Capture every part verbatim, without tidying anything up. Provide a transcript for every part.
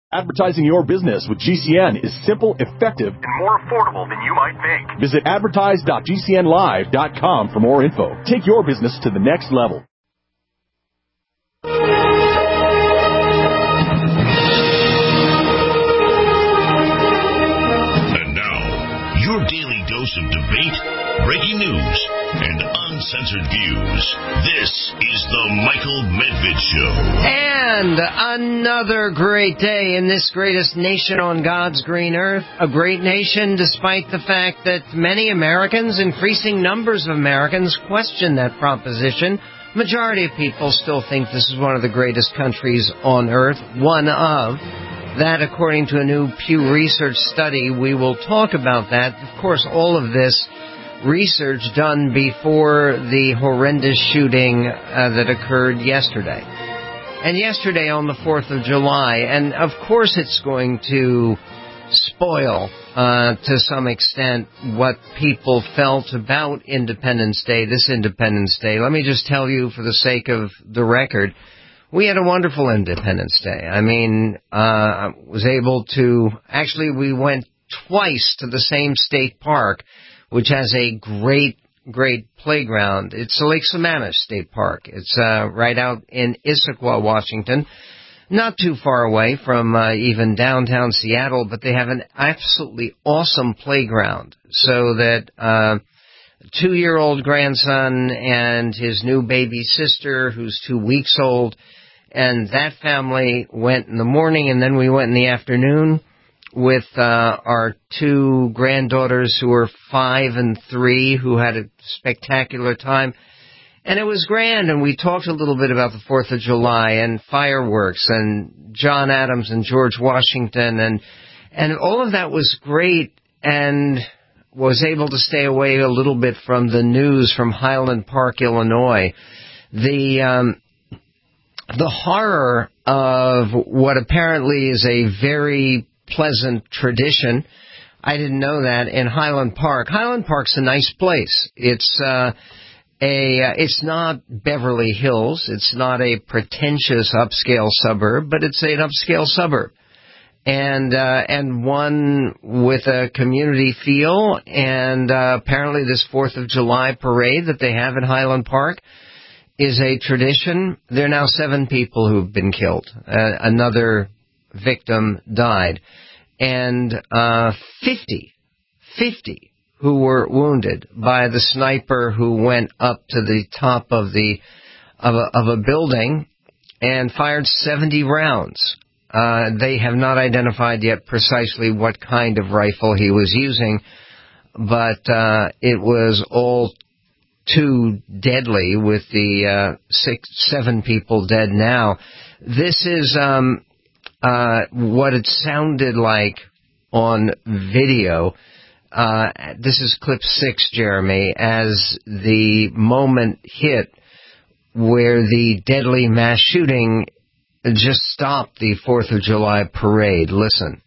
Advertising your business with G C N is simple, effective, and more affordable than you might think. Visit advertise dot g c n live dot com for more info. Take your business to the next level. And now, your daily dose of debate, breaking news, and uncensored views. This is the Michael Medved Show. And another great day in this greatest nation on God's green earth. A great nation despite the fact that many Americans, increasing numbers of Americans, question that proposition. Majority of people still think this is one of the greatest countries on earth. One of. That, according to a new Pew Research study, we will talk about that. Of course, all of this research done before the horrendous shooting uh, that occurred yesterday. And yesterday on the fourth of July, and of course it's going to spoil, uh, to some extent, what people felt about Independence Day, this Independence Day. Let me just tell you, for the sake of the record, we had a wonderful Independence Day. I mean, uh, I was able to, actually we went twice to the same state park, which has a great, great playground. It's the Lake Sammamish State Park. It's uh, right out in Issaquah, Washington, not too far away from uh, even downtown Seattle, but they have an absolutely awesome playground so that uh, two-year-old grandson and his new baby sister, who's two weeks old, and that family went in the morning, and then we went in the afternoon with uh, our two granddaughters who are five and three, who had a spectacular time. And it was grand, and we talked a little bit about the fourth of July and fireworks and John Adams and George Washington, and and all of that was great, and was able to stay away a little bit from the news from Highland Park, Illinois. The um, the horror of what apparently is a very pleasant tradition. I didn't know that in Highland Park. Highland Park's a nice place. It's uh, a uh, it's not Beverly Hills. It's not a pretentious upscale suburb, but it's an upscale suburb. And uh, and one with a community feel, and uh, apparently this fourth of July parade that they have in Highland Park is a tradition. There are now seven people who've been killed. Uh, another victim died. And uh, fifty, fifty who were wounded by the sniper who went up to the top of the of a, of a building and fired seventy rounds. Uh, they have not identified yet precisely what kind of rifle he was using, but uh, it was all too deadly with the uh, six, seven people dead now. This is um, uh, what it sounded like on video. Uh, this is clip six, Jeremy, as the moment hit where the deadly mass shooting just stopped the fourth of July parade. Listen.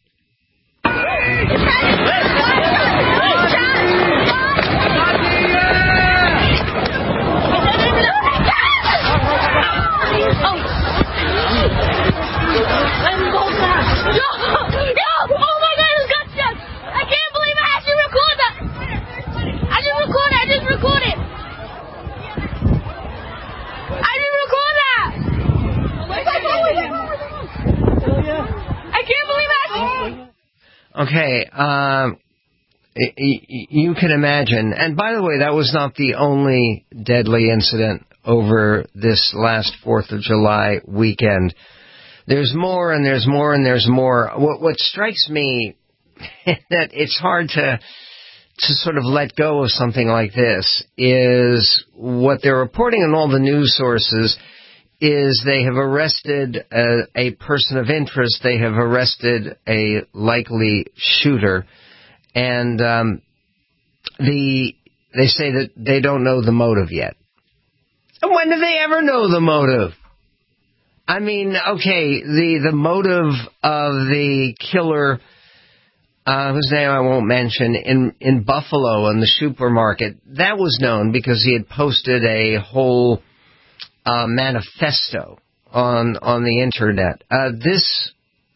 Okay, um, y- y- you can imagine. And by the way, that was not the only deadly incident over this last fourth of July weekend. There's more and there's more and there's more. What, what strikes me that it's hard to to sort of let go of something like this is what they're reporting on all the news sources is they have arrested a, a person of interest. They have arrested a likely shooter. And um, the they say that they don't know the motive yet. And when do they ever know the motive? I mean, okay, the, the motive of the killer, uh, whose name I won't mention, in, in Buffalo in the supermarket, that was known because he had posted a whole uh, manifesto on on the internet. Uh, this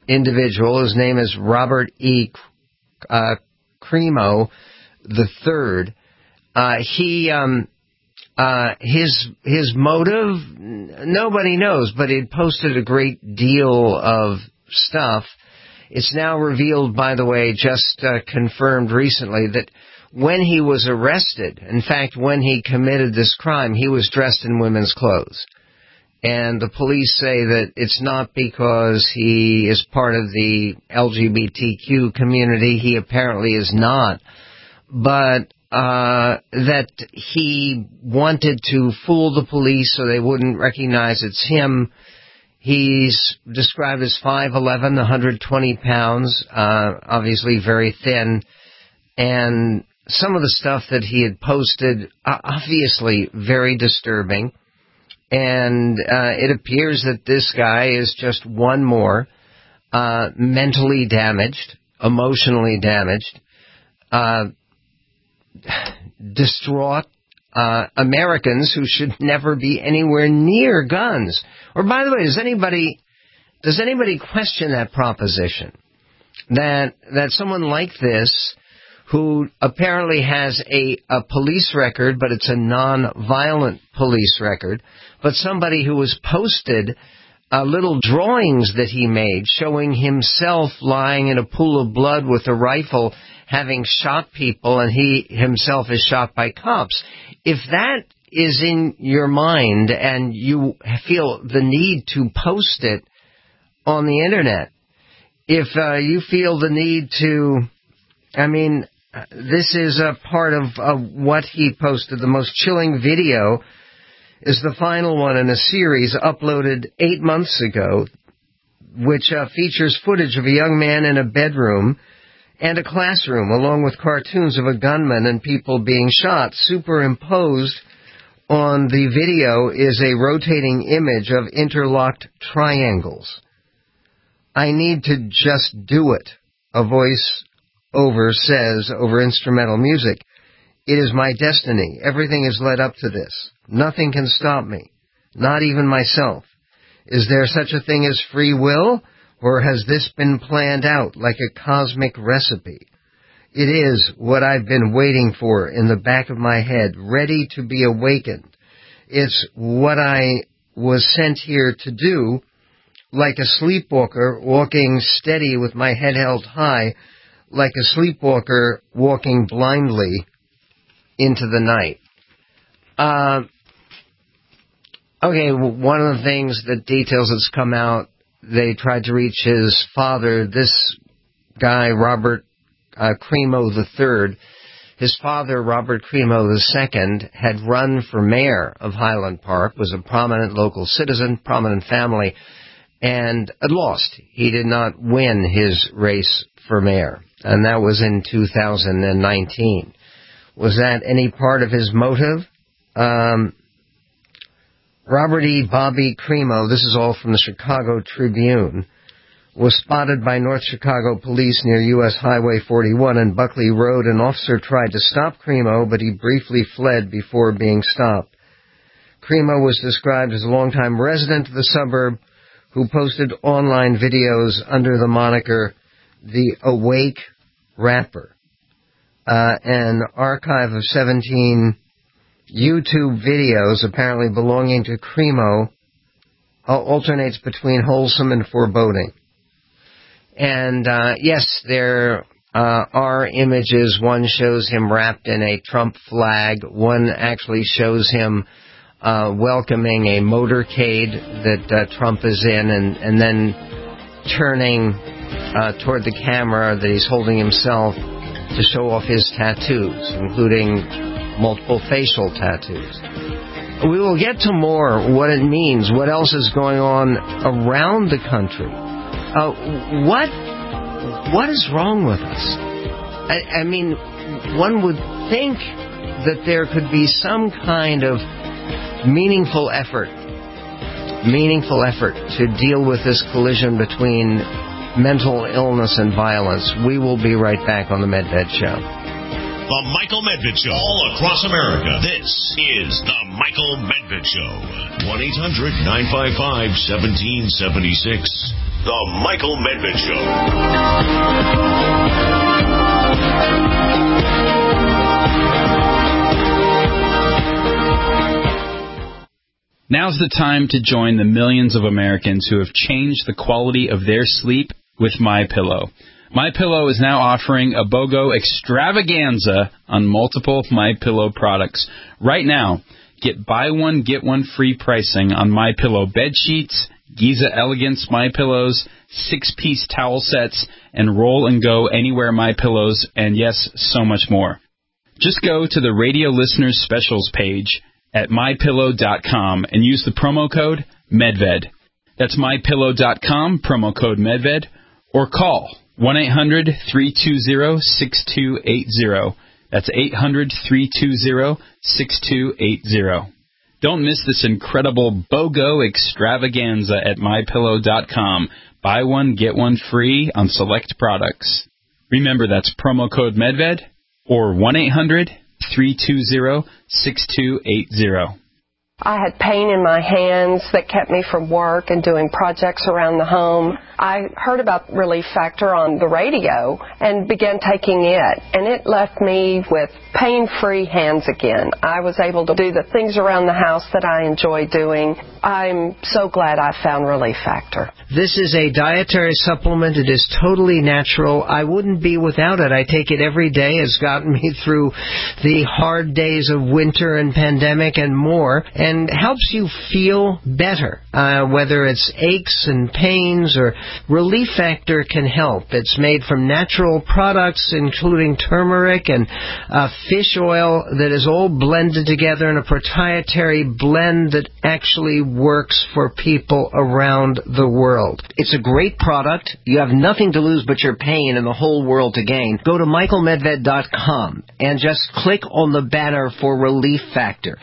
individual. His name is Robert E. Uh, Crimo the third. Uh, he, um, uh, his, his motive, nobody knows, but he'd posted a great deal of stuff. It's now revealed, by the way, just uh, confirmed recently, that when he was arrested, in fact, when he committed this crime, he was dressed in women's clothes. And the police say that it's not because he is part of the L G B T Q community. He apparently is not. But uh that he wanted to fool the police so they wouldn't recognize it's him. He's described as five eleven, one hundred twenty pounds, uh obviously very thin. And some of the stuff that he had posted, uh, obviously very disturbing. And uh it appears that this guy is just one more uh mentally damaged, emotionally damaged, uh distraught uh Americans who should never be anywhere near guns. Or, by the way, does anybody does anybody question that proposition? That that someone like this, who apparently has a, a police record, but it's a non-violent police record, but somebody who has posted uh, little drawings that he made showing himself lying in a pool of blood with a rifle, having shot people, and he himself is shot by cops. If that is in your mind and you feel the need to post it on the internet, if uh, you feel the need to, I mean, this is a part of uh, what he posted. The most chilling video is the final one in a series uploaded eight months ago, which uh, features footage of a young man in a bedroom and a classroom, along with cartoons of a gunman and people being shot. Superimposed on the video is a rotating image of interlocked triangles. I need to just do it, a voice over says over instrumental music. It is my destiny. Everything is led up to this. Nothing can stop me, not even myself. Is there such a thing as free will? Or has this been planned out like a cosmic recipe? It is what I've been waiting for in the back of my head, ready to be awakened. It's what I was sent here to do, like a sleepwalker walking steady with my head held high, like a sleepwalker walking blindly into the night. Uh, okay, one of the things, the details that's come out, they tried to reach his father, this guy, Robert uh, Crimo the third. His father, Robert Crimo the second, had run for mayor of Highland Park, was a prominent local citizen, prominent family, and had lost. He did not win his race for mayor, and that was in two thousand nineteen. Was that any part of his motive? Um... Robert E. Bobby Crimo, this is all from the Chicago Tribune, was spotted by North Chicago police near U S Highway forty-one and Buckley Road. An officer tried to stop Crimo, but he briefly fled before being stopped. Crimo was described as a longtime resident of the suburb who posted online videos under the moniker The Awake Rapper. Uh, an archive of seventeen YouTube videos, apparently belonging to Crimo, alternates between wholesome and foreboding. And, uh, yes, there uh, are images. One shows him wrapped in a Trump flag. One actually shows him uh, welcoming a motorcade that uh, Trump is in, and, and then turning uh, toward the camera that he's holding himself to show off his tattoos, including multiple facial tattoos. We will get to more what it means, what else is going on around the country. Uh, what what is wrong with us? I, I mean, one would think that there could be some kind of meaningful effort, meaningful effort to deal with this collision between mental illness and violence. We will be right back on the Medved Show. The Michael Medved Show. All across America. This is The Michael Medved Show. one eight hundred nine five five one seven seven six. The Michael Medved Show. Now's the time to join the millions of Americans who have changed the quality of their sleep with MyPillow. MyPillow is now offering a BOGO extravaganza on multiple MyPillow products. Right now, get buy one, get one free pricing on MyPillow bed sheets, Giza Elegance MyPillows, six-piece towel sets, and Roll and Go Anywhere MyPillows, and yes, so much more. Just go to the Radio Listeners Specials page at my pillow dot com and use the promo code MEDVED. That's my pillow dot com, promo code MEDVED, or call one eight hundred, three two zero, six two eight zero. That's eight hundred, three two zero, six two eight zero. Don't miss this incredible BOGO extravaganza at my pillow dot com. Buy one, get one free on select products. Remember, that's promo code MEDVED or one eight hundred, three two zero, six two eight zero. I had pain in my hands that kept me from work and doing projects around the home. I heard about Relief Factor on the radio and began taking it, and it left me with pain-free hands again. I was able to do the things around the house that I enjoy doing. I'm so glad I found Relief Factor. This is a dietary supplement. It is totally natural. I wouldn't be without it. I take it every day. It's gotten me through the hard days of winter and pandemic and more, and helps you feel better, uh, whether it's aches and pains or Relief Factor can help. It's made from natural products, including turmeric and uh, fish oil that is all blended together in a proprietary blend that actually works for people around the world. It's a great product. You have nothing to lose but your pain and the whole world to gain. Go to michael medved dot com and just click on the banner for Relief Factor.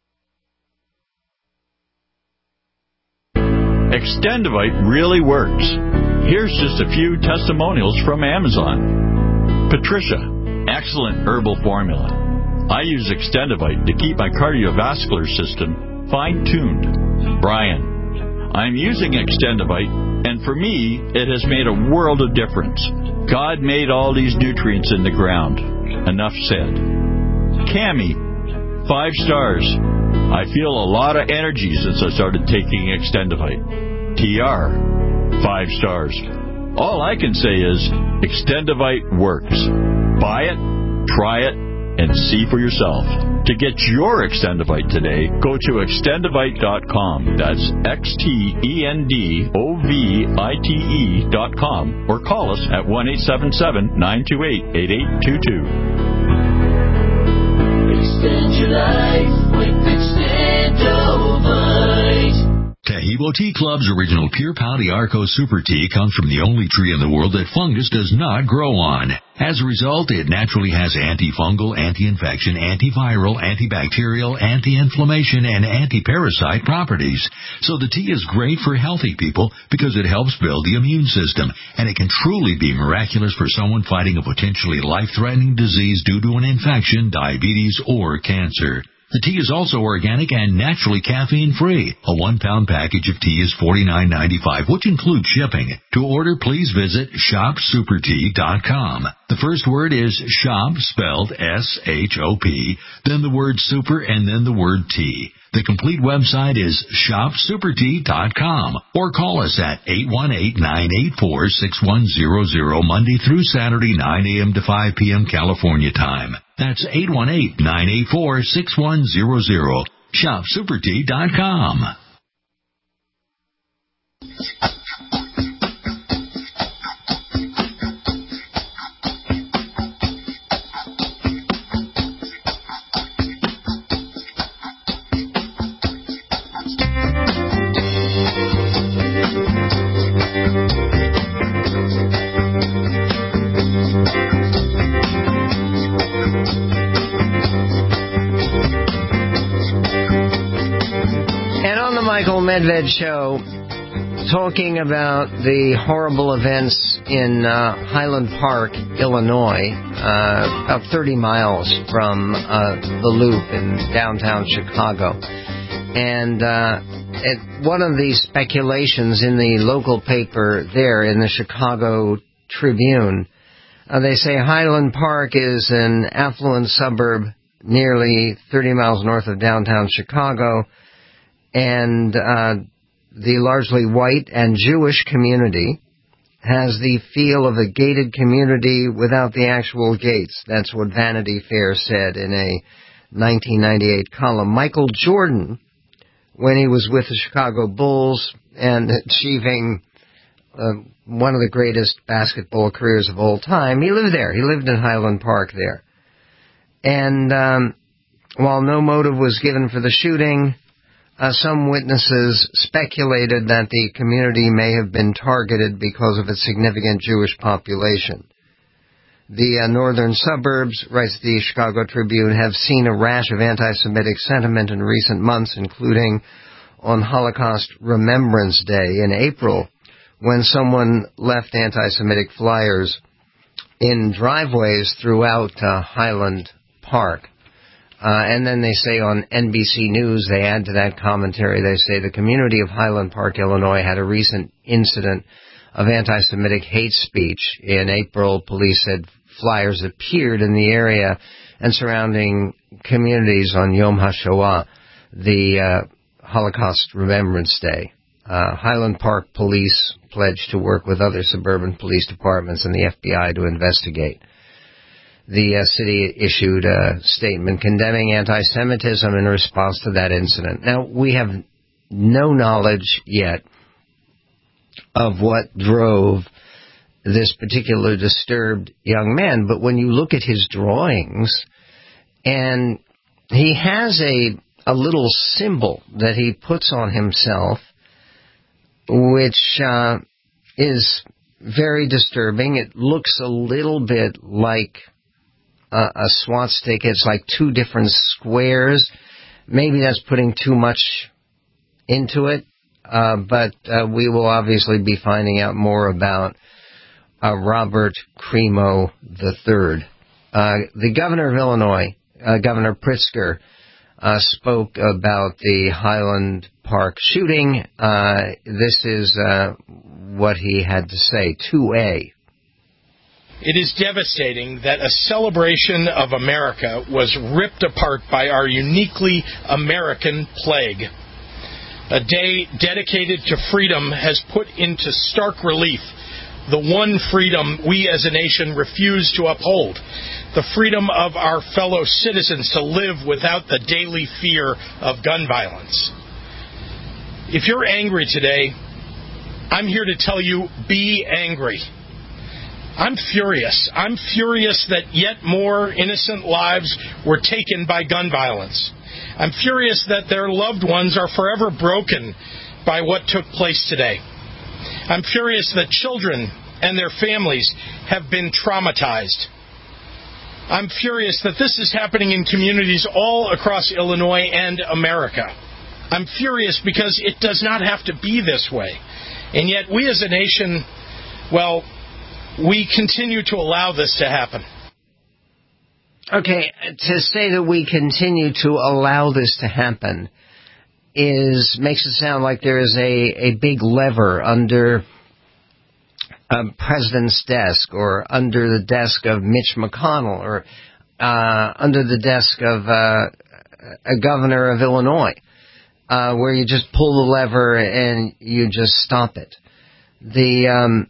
Extendivite really works. Here's just a few testimonials from Amazon. Patricia, excellent herbal formula. I use Extendivite to keep my cardiovascular system fine-tuned. Brian, I'm using Extendivite, and for me, it has made a world of difference. God made all these nutrients in the ground. Enough said. Cammie, five stars. I feel a lot of energy since I started taking Extendivite. T R, five stars. All I can say is Extendivite works. Buy it, try it, and see for yourself. To get your Extendivite today, go to extendivite dot com. That's X T E N D O V I T E dot com. Or call us at one eight seven seven, nine two eight, eight eight two two. Extend your life with Extendivite. Taheebo Tea Club's original Pure Pau d'Arco Super Tea comes from the only tree in the world that fungus does not grow on. As a result, it naturally has antifungal, anti-infection, antiviral, antibacterial, anti-inflammation, and anti-parasite properties. So the tea is great for healthy people because it helps build the immune system, and it can truly be miraculous for someone fighting a potentially life-threatening disease due to an infection, diabetes, or cancer. The tea is also organic and naturally caffeine-free. A one-pound package of tea is forty-nine ninety-five, which includes shipping. To order, please visit shop super tea dot com. The first word is shop, spelled S H O P, then the word super, and then the word tea. The complete website is shop super tea dot com, or call us at eight one eight, nine eight four, six one zero zero Monday through Saturday, nine a.m. to five p.m. California time. That's eight one eight, nine eight four, six one zero zero. shop super tea dot com. Michael Medved Show, talking about the horrible events in uh, Highland Park, Illinois, uh, about thirty miles from uh, the Loop in downtown Chicago. And uh, it, one of the speculations in the local paper there, in the Chicago Tribune, uh, they say Highland Park is an affluent suburb nearly thirty miles north of downtown Chicago, and uh, the largely white and Jewish community has the feel of a gated community without the actual gates. That's what Vanity Fair said in a nineteen ninety-eight column. Michael Jordan, when he was with the Chicago Bulls and achieving uh, one of the greatest basketball careers of all time, he lived there. He lived in Highland Park there. And um, while no motive was given for the shooting, uh, some witnesses speculated that the community may have been targeted because of its significant Jewish population. The uh, northern suburbs, writes the Chicago Tribune, have seen a rash of anti-Semitic sentiment in recent months, including on Holocaust Remembrance Day in April, when someone left anti-Semitic flyers in driveways throughout uh, Highland Park. Uh, and then they say on N B C News, they add to that commentary, they say the community of Highland Park, Illinois, had a recent incident of anti-Semitic hate speech. In April, police said flyers appeared in the area and surrounding communities on Yom HaShoah, the uh, Holocaust Remembrance Day. Uh, Highland Park police pledged to work with other suburban police departments and the F B I to investigate. The uh, city issued a statement condemning anti-Semitism in response to that incident. Now, we have no knowledge yet of what drove this particular disturbed young man, but when you look at his drawings, and he has a, a little symbol that he puts on himself, which uh, is very disturbing. It looks a little bit like Uh, a swastika. It's like two different squares. Maybe that's putting too much into it, uh, but uh, we will obviously be finding out more about uh, Robert Crimo the third. Uh, the governor of Illinois, uh, Governor Pritzker, uh, spoke about the Highland Park shooting. Uh, this is uh, what he had to say. two A. It is devastating that a celebration of America was ripped apart by our uniquely American plague. A day dedicated to freedom has put into stark relief the one freedom we as a nation refuse to uphold, the freedom of our fellow citizens to live without the daily fear of gun violence. If you're angry today, I'm here to tell you, be angry. I'm furious. I'm furious that yet more innocent lives were taken by gun violence. I'm furious that their loved ones are forever broken by what took place today. I'm furious that children and their families have been traumatized. I'm furious that this is happening in communities all across Illinois and America. I'm furious because it does not have to be this way. And yet we as a nation, well, we continue to allow this to happen. Okay, to say that we continue to allow this to happen is makes it sound like there is a, a big lever under a president's desk, or under the desk of Mitch McConnell, or uh, under the desk of uh, a governor of Illinois, uh, where you just pull the lever and you just stop it. The um,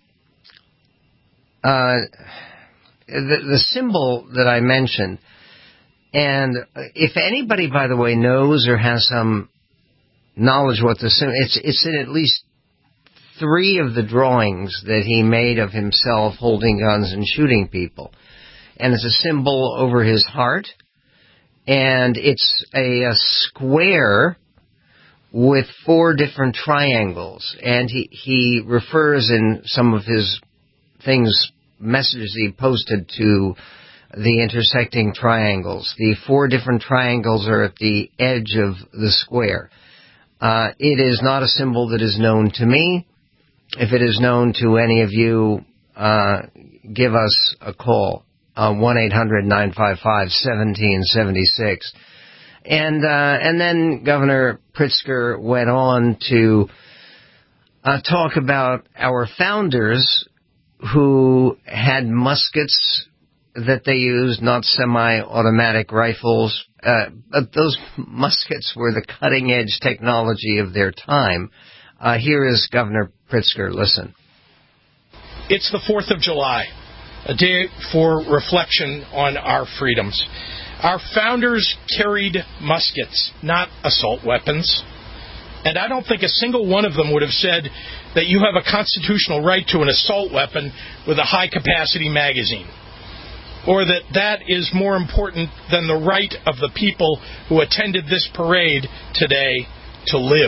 Uh, the, the symbol that I mentioned, and if anybody, by the way, knows or has some knowledge what the symbol, it's it's in at least three of the drawings that he made of himself holding guns and shooting people, and it's a symbol over his heart, and it's a, a square with four different triangles, and he he refers in some of his things, messages he posted, to the intersecting triangles. The four different triangles are at the edge of the square. Uh, it is not a symbol that is known to me. If it is known to any of you, uh, give us a call, uh, one eight hundred nine five five one seven seven six. And, uh, and then Governor Pritzker went on to uh, talk about our founders who had muskets that they used, not semi-automatic rifles. Uh, but those muskets were the cutting-edge technology of their time. Uh, here is Governor Pritzker. Listen. It's the fourth of July, a day for reflection on our freedoms. Our founders carried muskets, not assault weapons. And I don't think a single one of them would have said that you have a constitutional right to an assault weapon with a high-capacity magazine, or that that is more important than the right of the people who attended this parade today to live.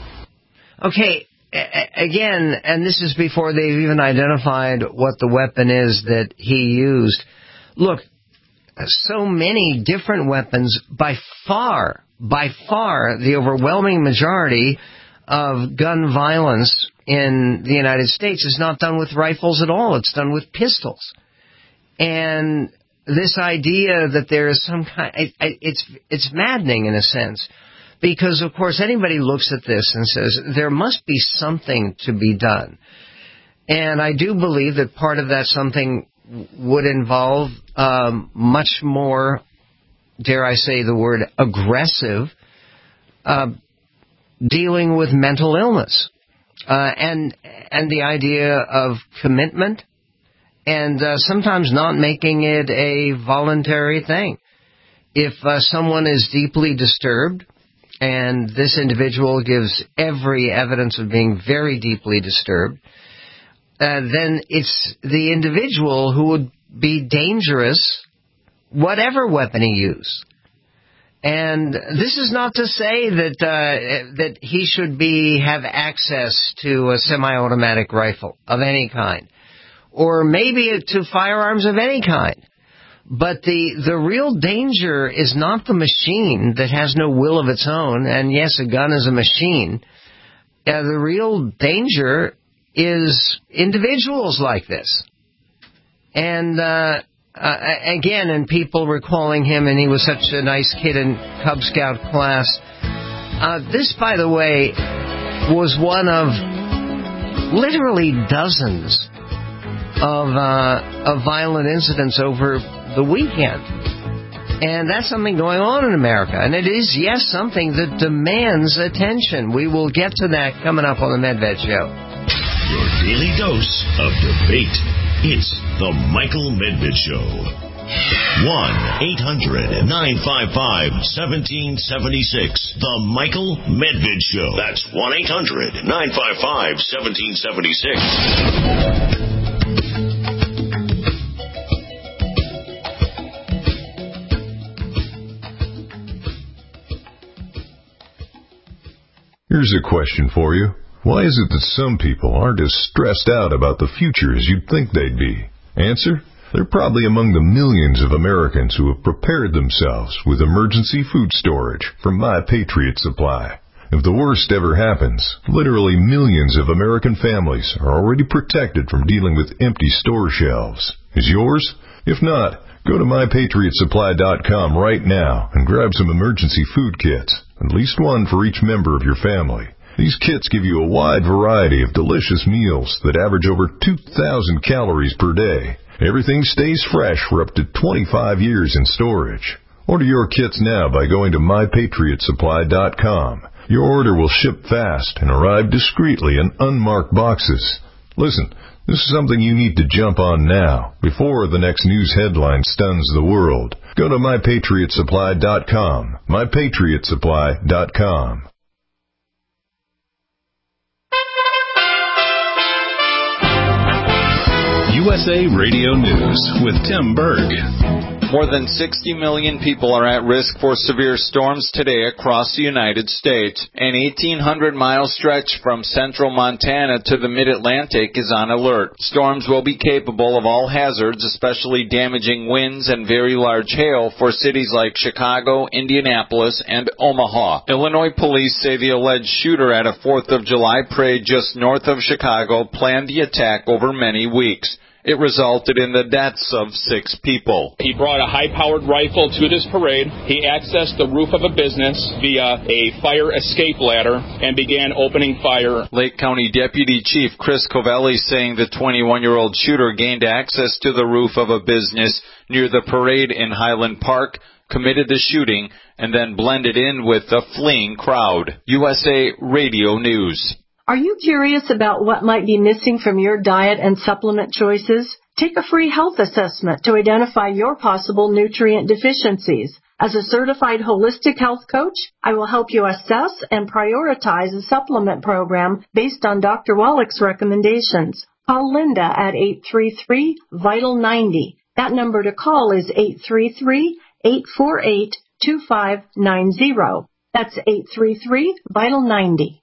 Okay, again, and this is before they've even identified what the weapon is that he used. Look, so many different weapons, by far, by far, the overwhelming majority of gun violence in the United States is not done with rifles at all. It's done with pistols. And this idea that there is some kind, it's, it's maddening in a sense. Because, of course, anybody looks at this and says, there must be something to be done. And I do believe that part of that something would involve um, much more, dare I say the word, aggressive uh, dealing with mental illness. Uh, and and the idea of commitment, and uh, sometimes not making it a voluntary thing. If uh, someone is deeply disturbed, and this individual gives every evidence of being very deeply disturbed, uh, then it's the individual who would be dangerous, whatever weapon he used. And this is not to say that uh, that he should be have access to a semi-automatic rifle of any kind, or maybe to firearms of any kind. But the, the real danger is not the machine that has no will of its own, and yes, a gun is a machine. Uh, the real danger is individuals like this. And, uh, uh, again, and people recalling him, and he was such a nice kid in Cub Scout class. Uh, this, by the way, was one of literally dozens of, uh, of violent incidents over the weekend. And that's something going on in America. And it is, yes, something that demands attention. We will get to that coming up on the Medved Show. Your daily dose of debate. It's the Michael Medved Show. one eight hundred nine five five one seven seven six. The Michael Medved Show. That's one eight hundred nine five five one seven seven six. Here's a question for you. Why is it that some people aren't as stressed out about the future as you'd think they'd be? Answer: they're probably among the millions of Americans who have prepared themselves with emergency food storage from My Patriot Supply. If the worst ever happens, literally millions of American families are already protected from dealing with empty store shelves. Is yours? If not, go to my patriot supply dot com right now and grab some emergency food kits, at least one for each member of your family. These kits give you a wide variety of delicious meals that average over two thousand calories per day. Everything stays fresh for up to twenty-five years in storage. Order your kits now by going to my patriot supply dot com. Your order will ship fast and arrive discreetly in unmarked boxes. Listen, this is something you need to jump on now, before the next news headline stuns the world. Go to my patriot supply dot com. my patriot supply dot com. U S A Radio News with Tim Berg. More than sixty million people are at risk for severe storms today across the United States. An eighteen hundred mile stretch from central Montana to the mid-Atlantic is on alert. Storms will be capable of all hazards, especially damaging winds and very large hail for cities like Chicago, Indianapolis, and Omaha. Illinois police say the alleged shooter at a fourth of July parade just north of Chicago planned the attack over many weeks. It resulted in the deaths of six people. He brought a high-powered rifle to this parade. He accessed the roof of a business via a fire escape ladder and began opening fire. Lake County Deputy Chief Chris Covelli saying the twenty-one-year-old shooter gained access to the roof of a business near the parade in Highland Park, committed the shooting, and then blended in with the fleeing crowd. U S A Radio News. Are you curious about what might be missing from your diet and supplement choices? Take a free health assessment to identify your possible nutrient deficiencies. As a certified holistic health coach, I will help you assess and prioritize a supplement program based on Doctor Wallach's recommendations. Call Linda at eight three three, vital ninety. That number to call is eight three three, eight four eight, two five nine zero. That's eight three three, vital ninety.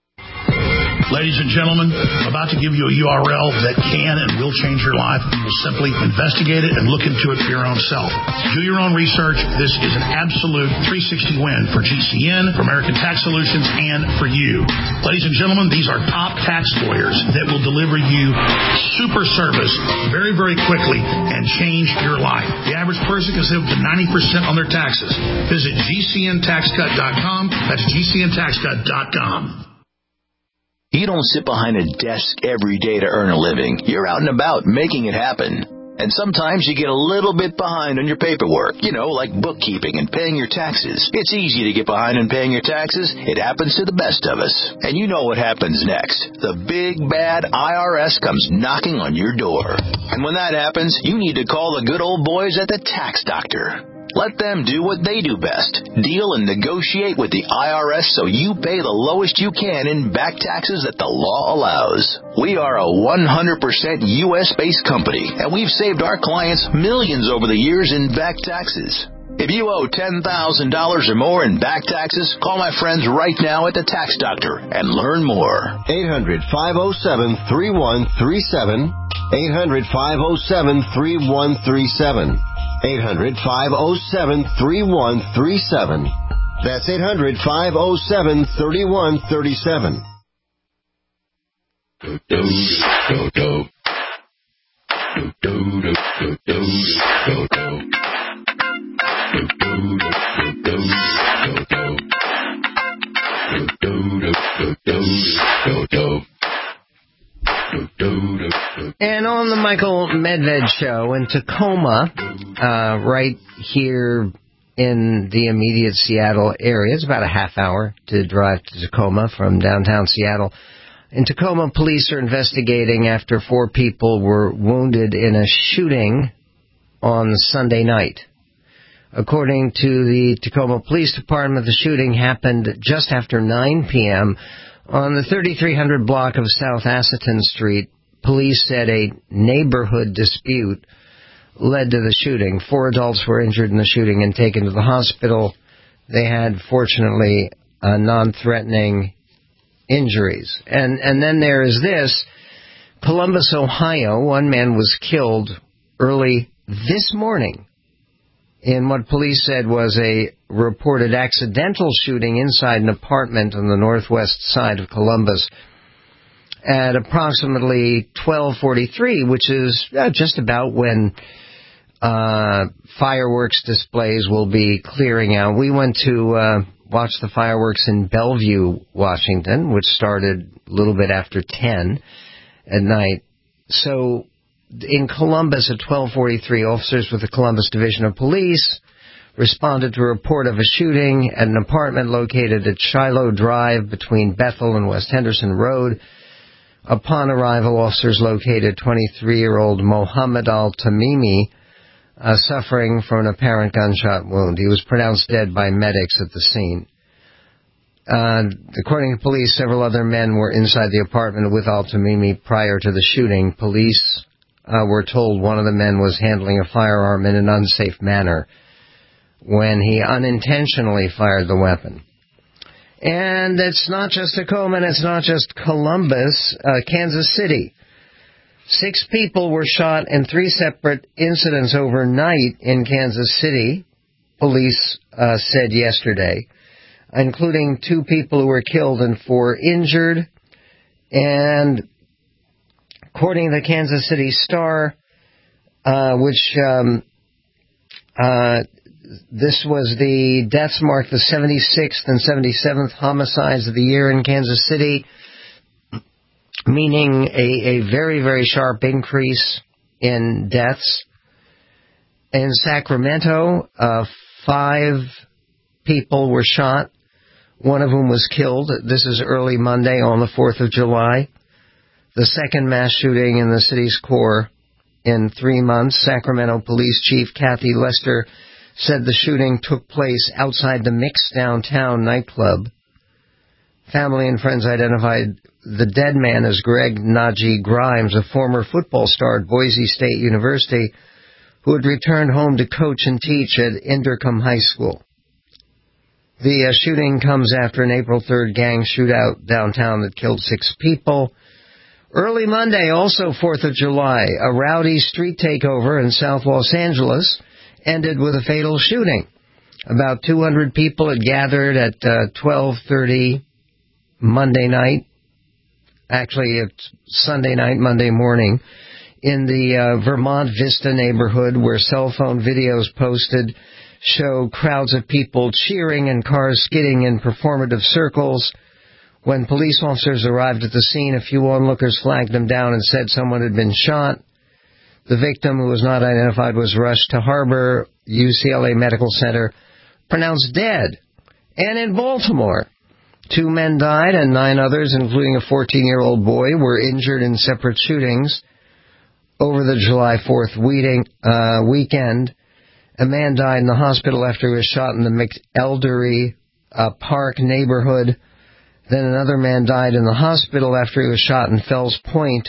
Ladies and gentlemen, I'm about to give you a U R L that can and will change your life. You will simply investigate it and look into it for your own self. Do your own research. This is an absolute three sixty win for G C N, for American Tax Solutions, and for you. Ladies and gentlemen, these are top tax lawyers that will deliver you super service very, very quickly and change your life. The average person can save up to ninety percent on their taxes. Visit G C N tax cut dot com. That's G C N tax cut dot com. You don't sit behind a desk every day to earn a living. You're out and about making it happen. And sometimes you get a little bit behind on your paperwork, you know, like bookkeeping and paying your taxes. It's easy to get behind on paying your taxes. It happens to the best of us. And you know what happens next. The big, bad I R S comes knocking on your door. And when that happens, you need to call the good old boys at the Tax Doctor. Let them do what they do best. Deal and negotiate with the I R S so you pay the lowest you can in back taxes that the law allows. We are a one hundred percent U S-based company, and we've saved our clients millions over the years in back taxes. If you owe ten thousand dollars or more in back taxes, call my friends right now at the Tax Doctor and learn more. eight hundred, five oh seven, three one three seven. eight hundred, five oh seven, three one three seven. eight hundred, five oh seven, three one three seven. That's eight hundred, five oh seven, three one three seven. Do, do, do, do. Do, do, do, do, do, do, do. Do, do, do, do, do, do. Do, do, do, do, do, do. And on the Michael Medved Show in Tacoma, uh, right here in the immediate Seattle area, it's about a half hour to drive to Tacoma from downtown Seattle. In Tacoma, police are investigating after four people were wounded in a shooting on Sunday night. According to the Tacoma Police Department, the shooting happened just after nine p.m. on the thirty-three hundred block of South Assaton Street. Police said a neighborhood dispute led to the shooting. Four adults were injured in the shooting and taken to the hospital. They had, fortunately, uh, non-threatening injuries. And, and then there is this. Columbus, Ohio, one man was killed early this morning in what police said was a reported accidental shooting inside an apartment on the northwest side of Columbus at approximately twelve forty-three, which is uh, just about when uh, fireworks displays will be clearing out. We went to uh, watch the fireworks in Bellevue, Washington, which started a little bit after ten at night. So in Columbus at twelve forty-three, officers with the Columbus Division of Police responded to a report of a shooting at an apartment located at Shiloh Drive between Bethel and West Henderson Road. Upon arrival, officers located twenty-three-year-old Mohammed Al-Tamimi uh, suffering from an apparent gunshot wound. He was pronounced dead by medics at the scene. Uh, according to police, several other men were inside the apartment with Al-Tamimi prior to the shooting. Police uh, were told one of the men was handling a firearm in an unsafe manner when he unintentionally fired the weapon. And it's not just Tacoma, and it's not just Columbus, uh, Kansas City. Six people were shot in three separate incidents overnight in Kansas City, police uh, said yesterday, including two people who were killed and four injured. And According to the Kansas City Star, uh, which um, uh, this was the deaths marked the seventy-sixth and seventy-seventh homicides of the year in Kansas City, meaning a, a very, very sharp increase in deaths. In Sacramento, uh, five people were shot, one of whom was killed. This is early Monday on the fourth of July. The second mass shooting in the city's core in three months. Sacramento Police Chief Kathy Lester said the shooting took place outside the Mix downtown nightclub. Family and friends identified the dead man as Greg Najee Grimes, a former football star at Boise State University, who had returned home to coach and teach at Inderkum High School. The uh, shooting comes after an April third gang shootout downtown that killed six people. Early Monday, also fourth of July, a rowdy street takeover in South Los Angeles ended with a fatal shooting. About two hundred people had gathered at uh, twelve thirty Monday night, actually it's Sunday night, Monday morning, in the uh, Vermont Vista neighborhood, where cell phone videos posted show crowds of people cheering and cars skidding in performative circles. When police officers arrived at the scene, a few onlookers flagged them down and said someone had been shot. The victim, who was not identified, was rushed to Harbor U C L A Medical Center, pronounced dead. And in Baltimore, two men died and nine others, including a fourteen-year-old boy, were injured in separate shootings. Over the July fourth weeding, uh, weekend, a man died in the hospital after he was shot in the McElderry uh, Park neighborhood. Then another man died in the hospital after he was shot in Fells Point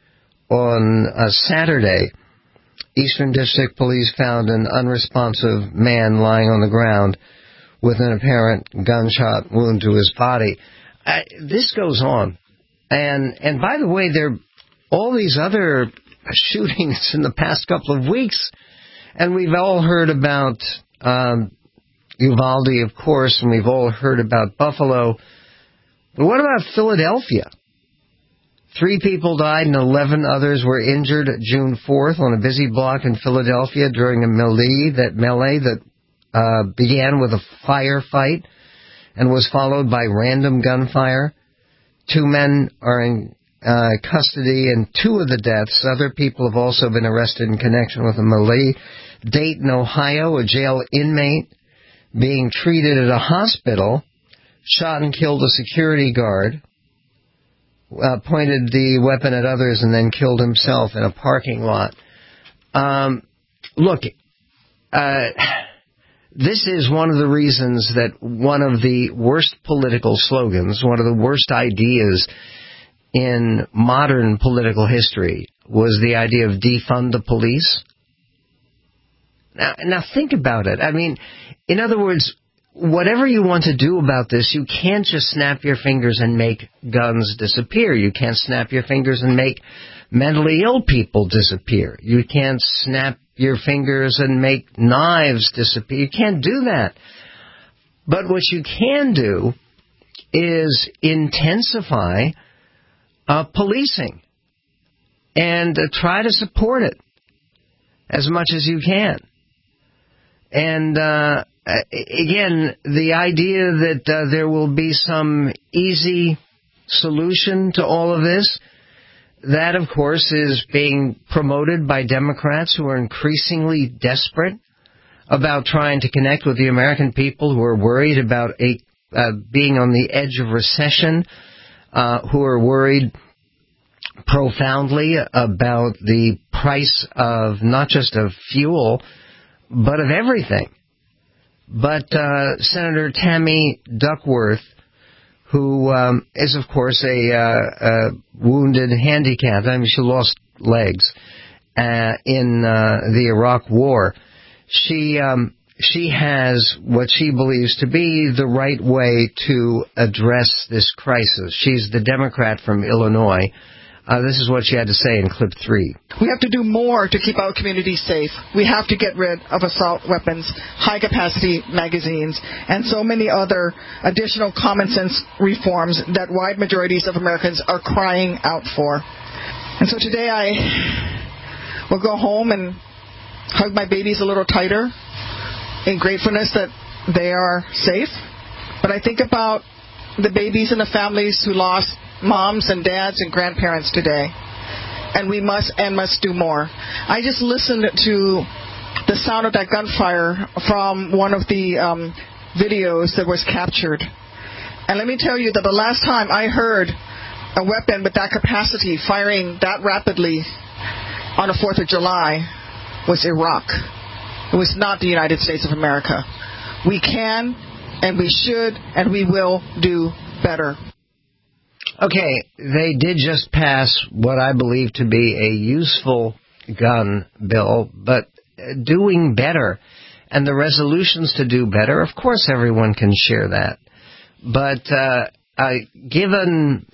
on a Saturday. Eastern District Police found an unresponsive man lying on the ground with an apparent gunshot wound to his body. Uh, this goes on. And, and by the way, there are all these other shootings in the past couple of weeks, and we've all heard about um, Uvalde, of course, and we've all heard about Buffalo. But what about Philadelphia? Three people died and eleven others were injured June fourth on a busy block in Philadelphia during a melee that melee that uh, began with a firefight and was followed by random gunfire. Two men are in Uh, custody in two of the deaths. Other people have also been arrested in connection with a melee. Dayton, Ohio, a jail inmate being treated at a hospital, shot and killed a security guard, uh, pointed the weapon at others, and then killed himself in a parking lot. Um, look, uh, this is one of the reasons that one of the worst political slogans, one of the worst ideas in modern political history was the idea of defund the police. Now, now think about it. I mean, in other words, whatever you want to do about this, you can't just snap your fingers and make guns disappear. You can't snap your fingers and make mentally ill people disappear. You can't snap your fingers and make knives disappear. You can't do that. But what you can do is intensify Uh, policing, and uh, try to support it as much as you can. And uh, again, the idea that uh, there will be some easy solution to all of this, that, of course, is being promoted by Democrats who are increasingly desperate about trying to connect with the American people, who are worried about a uh, being on the edge of recession, Uh, who are worried profoundly about the price of not just of fuel, but of everything. But uh, Senator Tammy Duckworth, who um, is, of course, a, uh, a wounded handicapped, I mean, she lost legs uh, in uh, the Iraq War, she... Um, She has what she believes to be the right way to address this crisis. She's the Democrat from Illinois. Uh, this is what she had to say in clip three. We have to do more to keep our communities safe. We have to get rid of assault weapons, high-capacity magazines, and so many other additional common-sense reforms that wide majorities of Americans are crying out for. And so today I will go home and hug my babies a little tighter in gratefulness that they are safe. But I think about the babies and the families who lost moms and dads and grandparents today. And we must and must do more. I just listened to the sound of that gunfire from one of the um, videos that was captured. And let me tell you that the last time I heard a weapon with that capacity firing that rapidly on the fourth of July was Iraq. It was not the United States of America. We can and we should and we will do better. Okay, they did just pass what I believe to be a useful gun bill, but doing better and the resolutions to do better, of course everyone can share that. But uh, I, given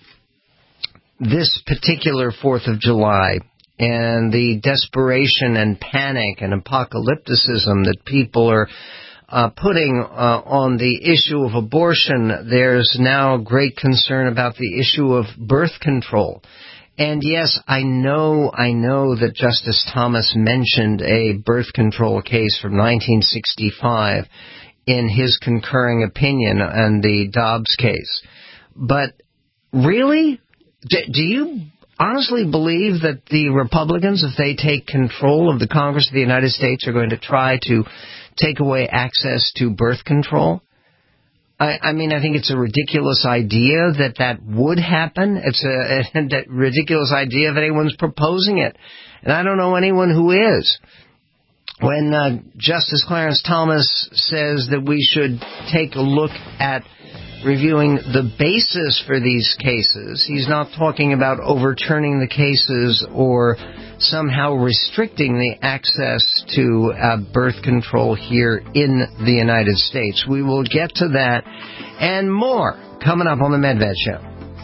this particular fourth of July and the desperation and panic and apocalypticism that people are uh, putting uh, on the issue of abortion, there's now great concern about the issue of birth control. And yes, I know, I know that Justice Thomas mentioned a birth control case from nineteen sixty-five in his concurring opinion on the Dobbs case. But really, do, do you honestly believe that the Republicans, if they take control of the Congress of the United States, are going to try to take away access to birth control? I, I mean, I think it's a ridiculous idea that that would happen. It's a, a ridiculous idea if anyone's proposing it. And I don't know anyone who is. When uh, Justice Clarence Thomas says that we should take a look at reviewing the basis for these cases, he's not talking about overturning the cases or somehow restricting the access to uh, birth control here in the United States. We will get to that and more coming up on the Medved Show.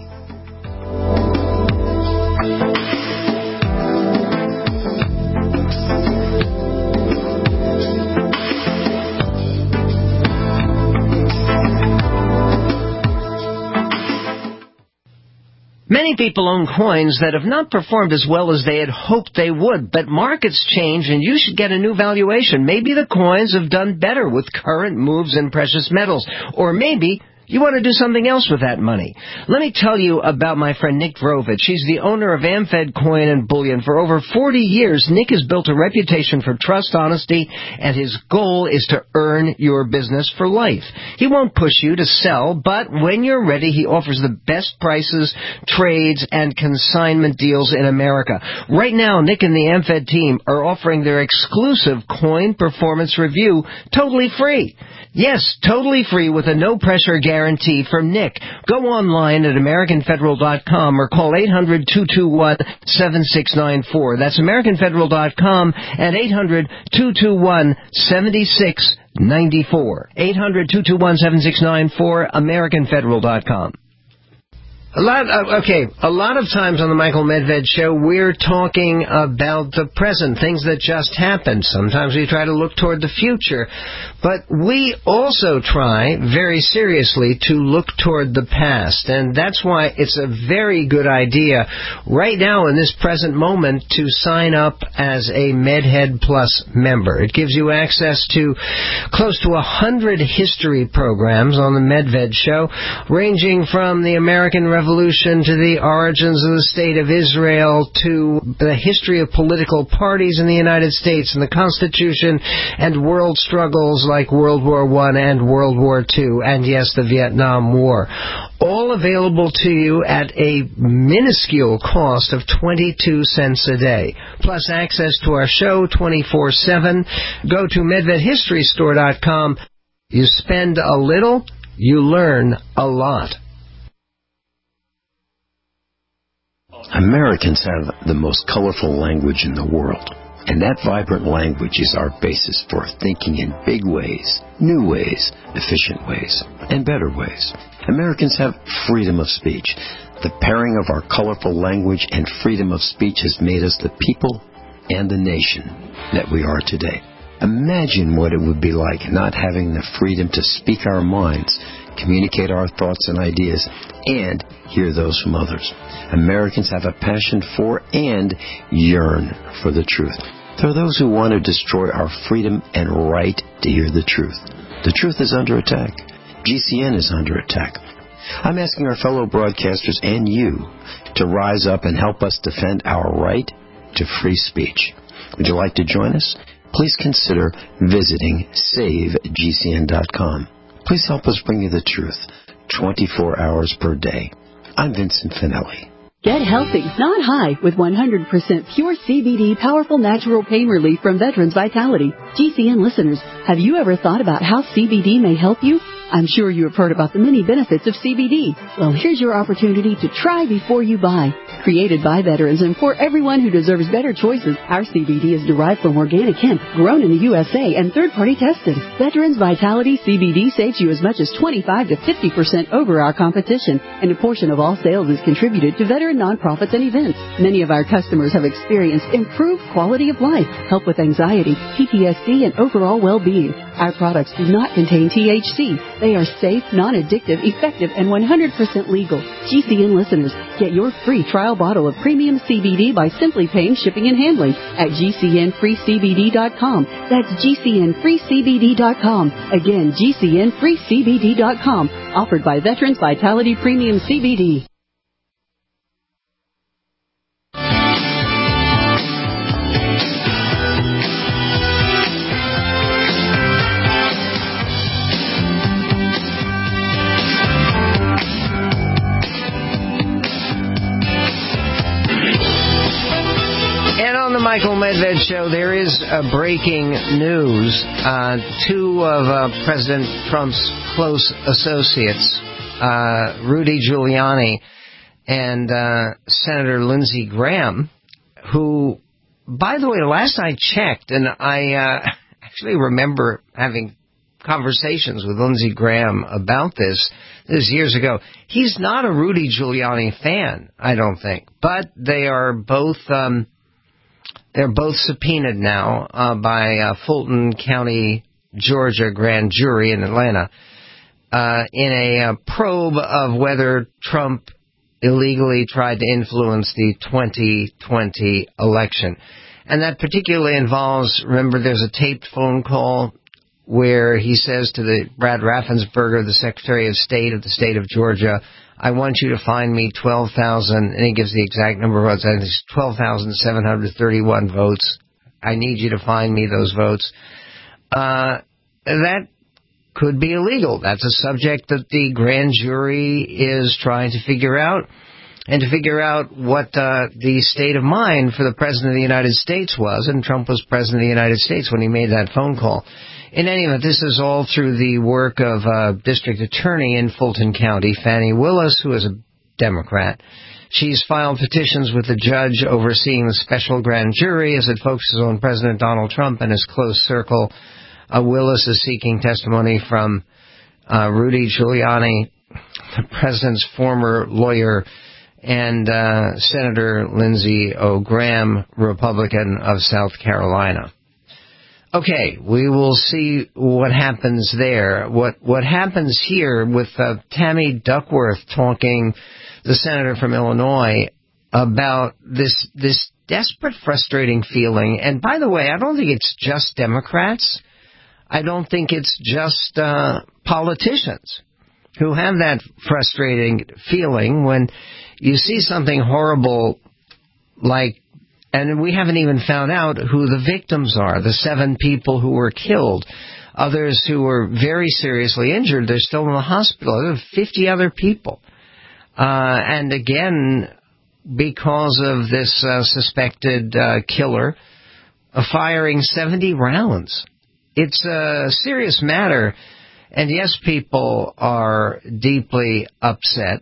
Many people own coins that have not performed as well as they had hoped they would, but markets change and you should get a new valuation. Maybe the coins have done better with current moves in precious metals, or maybe you want to do something else with that money. Let me tell you about my friend Nick Vrovich. He's the owner of AmFed Coin and Bullion. For over forty years, Nick has built a reputation for trust, honesty, and his goal is to earn your business for life. He won't push you to sell, but when you're ready, he offers the best prices, trades, and consignment deals in America. Right now, Nick and the AmFed team are offering their exclusive coin performance review totally free. Yes, totally free with a no-pressure guarantee from Nick. Go online at American Federal dot com or call eight hundred, two two one, seven six nine four. That's American Federal dot com at eight hundred, two two one, seven six nine four. eight hundred, two two one, seven six nine four, American Federal dot com. A lot, uh, okay, a lot of times on the Michael Medved Show, we're talking about the present, things that just happened. Sometimes we try to look toward the future. But we also try, very seriously, to look toward the past. And that's why it's a very good idea right now in this present moment to sign up as a MedHead Plus member. It gives you access to close to one hundred history programs on the Medved Show, ranging from the American Revolution Revolution to the origins of the State of Israel to the history of political parties in the United States and the Constitution and world struggles like World War One and World War Two and, yes, the Vietnam War. All available to you at a minuscule cost of twenty-two cents a day, plus access to our show twenty-four seven. Go to Medved History Store dot com. You spend a little, you learn a lot. Americans have the most colorful language in the world, and that vibrant language is our basis for thinking in big ways, new ways, efficient ways, and better ways. Americans have freedom of speech. The pairing of our colorful language and freedom of speech has made us the people and the nation that we are today. Imagine what it would be like not having the freedom to speak our minds, communicate our thoughts and ideas, and hear those from others. Americans have a passion for and yearn for the truth. There are those who want to destroy our freedom and right to hear the truth. The truth is under attack. G C N is under attack. I'm asking our fellow broadcasters and you to rise up and help us defend our right to free speech. Would you like to join us? Please consider visiting save G C N dot com. Please help us bring you the truth twenty-four hours per day. I'm Vincent Finelli. Get healthy, not high, with one hundred percent pure C B D powerful natural pain relief from Veterans Vitality. G C N listeners, have you ever thought about how C B D may help you? I'm sure you have heard about the many benefits of C B D. Well, here's your opportunity to try before you buy. Created by veterans and for everyone who deserves better choices, our C B D is derived from organic hemp, grown in the U S A and third-party tested. Veterans Vitality C B D saves you as much as twenty-five to fifty percent over our competition, and a portion of all sales is contributed to veteran nonprofits and events. Many of our customers have experienced improved quality of life, help with anxiety, P T S D, and overall well-being. Our products do not contain T H C. They are safe, non-addictive, effective, and one hundred percent legal. G C N listeners, get your free trial bottle of premium C B D by simply paying shipping and handling at G C N free C B D dot com. That's G C N free C B D dot com. Again, G C N free C B D dot com. Offered by Veterans Vitality Premium C B D. Michael Medved Show, there is uh, breaking news. Uh, two of uh, President Trump's close associates, uh, Rudy Giuliani and uh, Senator Lindsey Graham, who, by the way, last I checked, and I uh, actually remember having conversations with Lindsey Graham about this, this is years ago. He's not a Rudy Giuliani fan, I don't think, but they are both... Um, They're both subpoenaed now uh, by uh, Fulton County, Georgia grand jury in Atlanta uh, in a uh, probe of whether Trump illegally tried to influence the twenty twenty election. And that particularly involves, remember, there's a taped phone call where he says to the Brad Raffensperger, the Secretary of State of the state of Georgia, I want you to find me twelve thousand, and he gives the exact number of votes, I think it's twelve thousand seven hundred thirty-one votes. I need you to find me those votes. Uh, that could be illegal. That's a subject that the grand jury is trying to figure out, and to figure out what uh, the state of mind for the President of the United States was, and Trump was President of the United States when he made that phone call. In any event, this is all through the work of uh, District Attorney in Fulton County, Fannie Willis, who is a Democrat. She's filed petitions with the judge overseeing the special grand jury as it focuses on President Donald Trump and his close circle. Uh, Willis is seeking testimony from uh, Rudy Giuliani, the president's former lawyer, and uh, Senator Lindsey O. Graham, Republican of South Carolina. Okay, we will see what happens there. What what happens here with uh, Tammy Duckworth talking, the senator from Illinois, about this this desperate, frustrating feeling. And by the way, I don't think it's just Democrats. I don't think it's just uh, politicians who have that frustrating feeling when you see something horrible like, and we haven't even found out who the victims are, the seven people who were killed, others who were very seriously injured. They're still in the hospital. There are fifty other people. Uh, and again, because of this uh, suspected uh, killer uh, firing seventy rounds. It's a serious matter. And yes, people are deeply upset.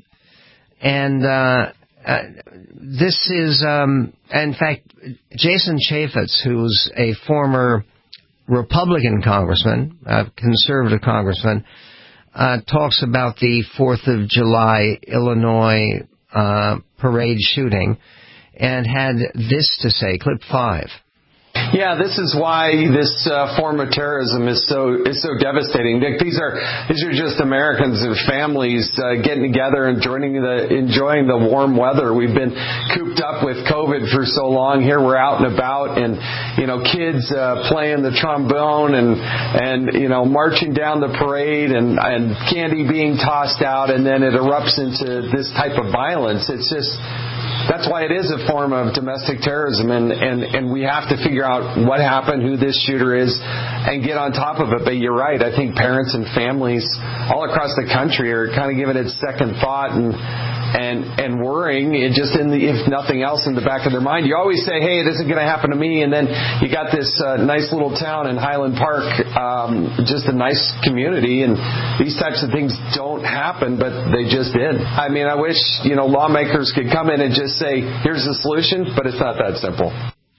And uh, uh, this is, um, in fact, Jason Chaffetz, who's a former Republican congressman, a conservative congressman, uh, talks about the fourth of July Illinois uh, parade shooting and had this to say, clip five. Yeah, this is why this uh, form of terrorism is so is so devastating. Dick, these are these are just Americans and families uh, getting together and joining the enjoying the warm weather. We've been cooped up with COVID for so long. Here we're out and about, and you know, kids uh, playing the trombone and and you know, marching down the parade, and and candy being tossed out, and then it erupts into this type of violence. It's just. That's why it is a form of domestic terrorism, and, and, and we have to figure out what happened, who this shooter is, and get on top of it. But you're right. I think parents and families all across the country are kind of giving it second thought and and and worrying, it just in the, if nothing else, in the back of their mind. You always say, hey, it isn't going to happen to me, and then you got this uh, nice little town in Highland Park, um, just a nice community, and these types of things don't happen, but they just did. I mean, I wish, you know, lawmakers could come in and just say, here's the solution, but it's not that simple.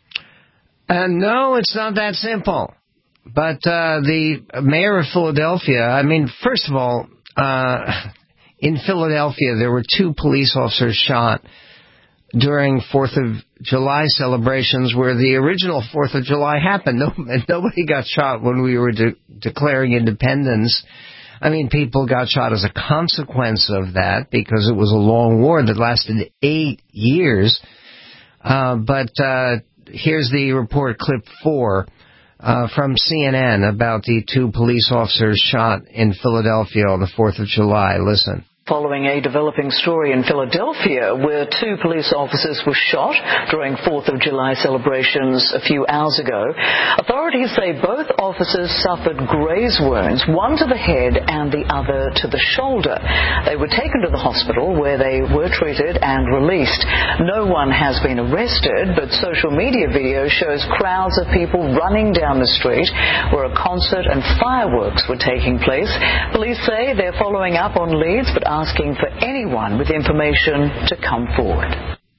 Uh, no, it's not that simple. But uh, the mayor of Philadelphia, I mean, first of all, uh, in Philadelphia, there were two police officers shot during fourth of July celebrations where the original fourth of July happened. No, nobody got shot when we were de- declaring independence. I mean, people got shot as a consequence of that because it was a long war that lasted eight years. Uh, but uh, here's the report, clip four, uh, from C N N about the two police officers shot in Philadelphia on the fourth of July. Listen. Following a developing story in Philadelphia where two police officers were shot during fourth of July celebrations a few hours ago, authorities say both officers suffered graze wounds, one to the head and the other to the shoulder. They were taken to the hospital where they were treated and released. No one has been arrested, but social media video shows crowds of people running down the street where a concert and fireworks were taking place. Police say they're following up on leads, but asking for anyone with information to come forward.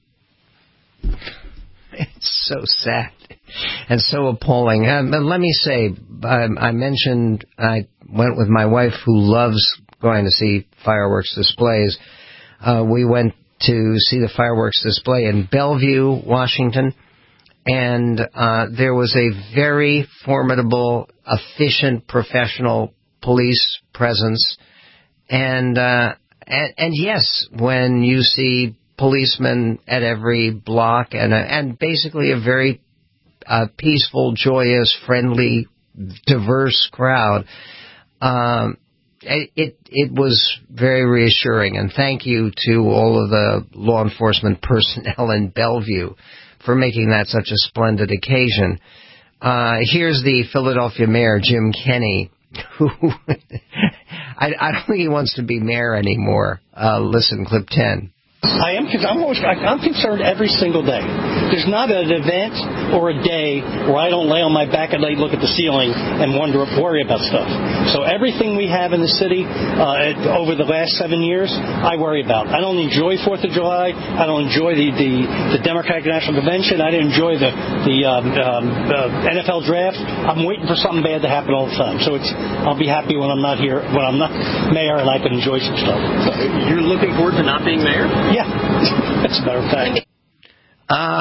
It's so sad and so appalling. Um, but let me say, um, I mentioned I went with my wife who loves going to see fireworks displays. Uh, we went to see the fireworks display in Bellevue, Washington, and uh, there was a very formidable, efficient, professional police presence. And, uh, and, and yes, when you see policemen at every block and, a, and basically a very uh, peaceful, joyous, friendly, diverse crowd, um, it, it, it was very reassuring. And thank you to all of the law enforcement personnel in Bellevue for making that such a splendid occasion. Uh, here's the Philadelphia mayor, Jim Kenney, who I, I don't think he wants to be mayor anymore. Uh, listen, clip ten. I am I'm, always, I'm concerned every single day. There's not an event or a day where I don't lay on my back at night, look at the ceiling, and wonder, worry about stuff. So everything we have in the city uh, over the last seven years, I worry about. I don't enjoy fourth of July. I don't enjoy the, the, the Democratic National Convention. I didn't enjoy the, the um, um, uh, N F L draft. I'm waiting for something bad to happen all the time. So it's I'll be happy when I'm not here, when I'm not mayor, and I can enjoy some stuff. So, you're looking forward to not being mayor? Yeah, that's a matter of fact. Uh,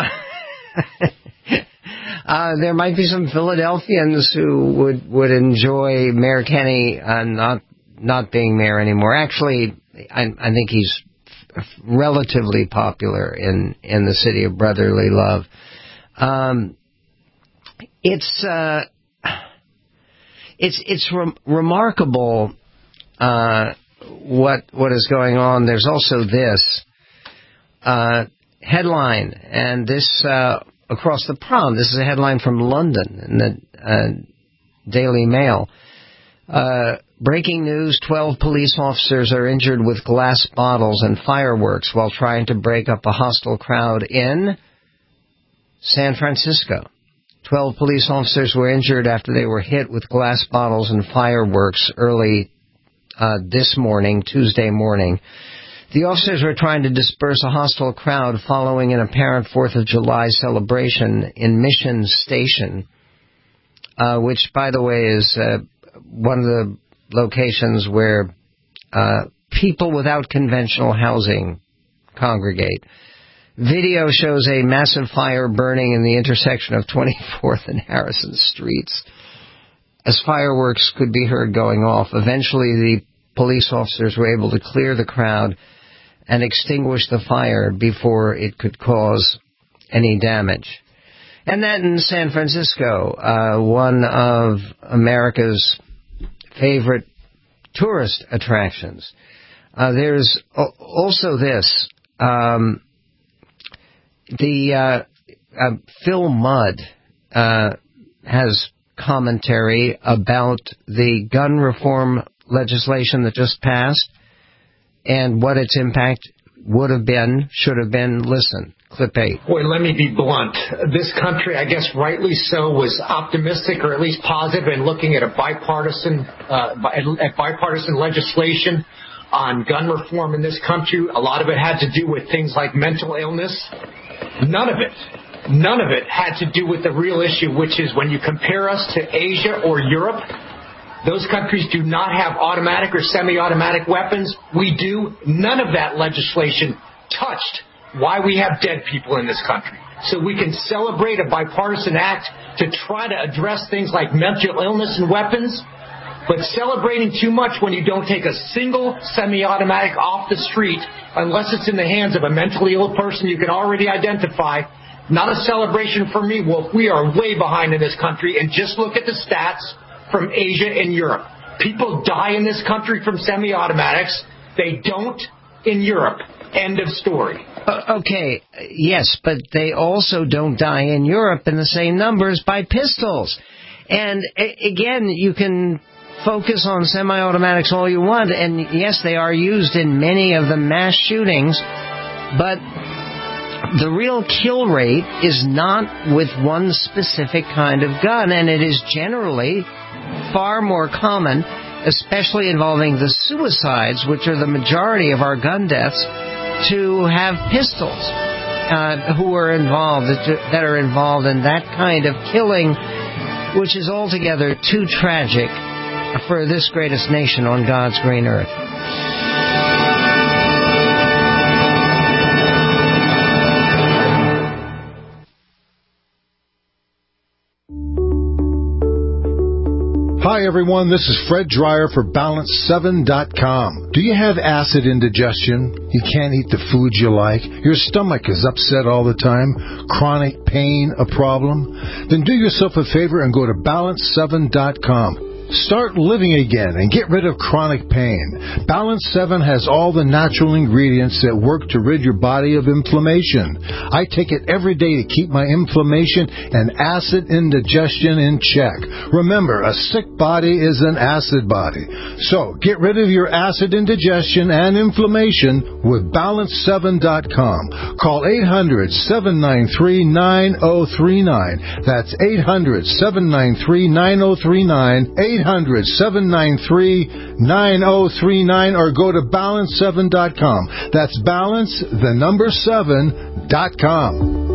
uh, there might be some Philadelphians who would, would enjoy Mayor Kenney uh, not not being mayor anymore. Actually, I, I think he's relatively popular in, in the city of brotherly love. Um, it's uh, it's it's re- remarkable uh, what what is going on. There's also this. Uh, headline, and this uh, across the pond. This is a headline from London in the uh, Daily Mail. Uh, breaking news, twelve police officers are injured with glass bottles and fireworks while trying to break up a hostile crowd in San Francisco. twelve police officers were injured after they were hit with glass bottles and fireworks early uh, this morning, Tuesday morning. The officers were trying to disperse a hostile crowd following an apparent fourth of July celebration in Mission Station, uh, which, by the way, is uh, one of the locations where uh, people without conventional housing congregate. Video shows a massive fire burning in the intersection of twenty-fourth and Harrison Streets as fireworks could be heard going off. Eventually, the police officers were able to clear the crowd and extinguish the fire before it could cause any damage. And then in San Francisco, uh, one of America's favorite tourist attractions. Uh, there's also this, um, the uh, uh, Phil Mudd uh, has commentary about the gun reform legislation that just passed and what its impact would have been, should have been. Listen, clip eight. Boy, let me be blunt. This country, I guess rightly so, was optimistic or at least positive in looking at a bipartisan, uh, at bipartisan legislation on gun reform in this country. A lot of it had to do with things like mental illness. None of it, none of it had to do with the real issue, which is when you compare us to Asia or Europe, those countries do not have automatic or semi-automatic weapons. We do. None of that legislation touched why we have dead people in this country. So we can celebrate a bipartisan act to try to address things like mental illness and weapons, but celebrating too much when you don't take a single semi-automatic off the street, unless it's in the hands of a mentally ill person you can already identify, not a celebration for me, Wolf. We are way behind in this country, and just look at the stats from Asia and Europe. People die in this country from semi-automatics. They don't in Europe. End of story. Uh, okay, yes, but they also don't die in Europe in the same numbers by pistols. And a- again, you can focus on semi-automatics all you want, and yes, they are used in many of the mass shootings, but the real kill rate is not with one specific kind of gun, and it is generally far more common, especially involving the suicides, which are the majority of our gun deaths, to have pistols uh, who are involved, that are involved in that kind of killing, which is altogether too tragic for this greatest nation on God's green earth. Hi everyone, this is Fred Dreyer for Balance seven dot com. Do you have acid indigestion? You can't eat the foods you like? Your stomach is upset all the time? Chronic pain a problem? Then do yourself a favor and go to Balance seven dot com. Start living again and get rid of chronic pain. Balance seven has all the natural ingredients that work to rid your body of inflammation. I take it every day to keep my inflammation and acid indigestion in check. Remember, a sick body is an acid body. So, get rid of your acid indigestion and inflammation with Balance seven dot com. Call eight hundred, seven nine three, nine oh three nine. That's eight hundred, seven nine three, nine oh three nine. eight hundred, seven nine three, nine oh three nine, or go to balance seven dot com. That's balance, the number seven, dot com.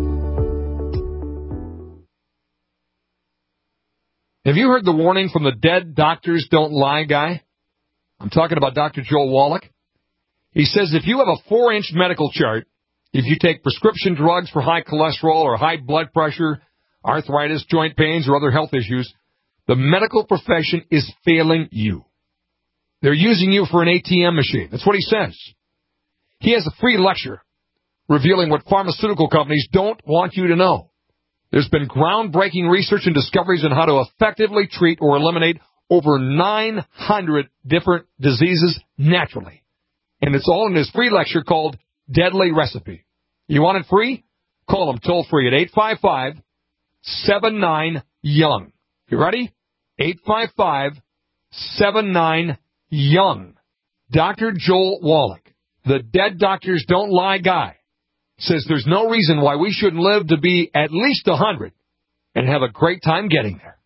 Have you heard the warning from the Dead Doctors Don't Lie guy? I'm talking about Doctor Joel Wallach. He says if you have a four-inch medical chart, if you take prescription drugs for high cholesterol or high blood pressure, arthritis, joint pains, or other health issues, the medical profession is failing you. They're using you for an A T M machine. That's what he says. He has a free lecture revealing what pharmaceutical companies don't want you to know. There's been groundbreaking research and discoveries on how to effectively treat or eliminate over nine hundred different diseases naturally. And it's all in his free lecture called Deadly Recipe. You want it free? Call him toll free at eight five five, seven nine, young. You ready? eight five five, seven nine, young. Doctor Joel Wallach, the Dead Doctors Don't Lie guy, says there's no reason why we shouldn't live to be at least one hundred and have a great time getting there.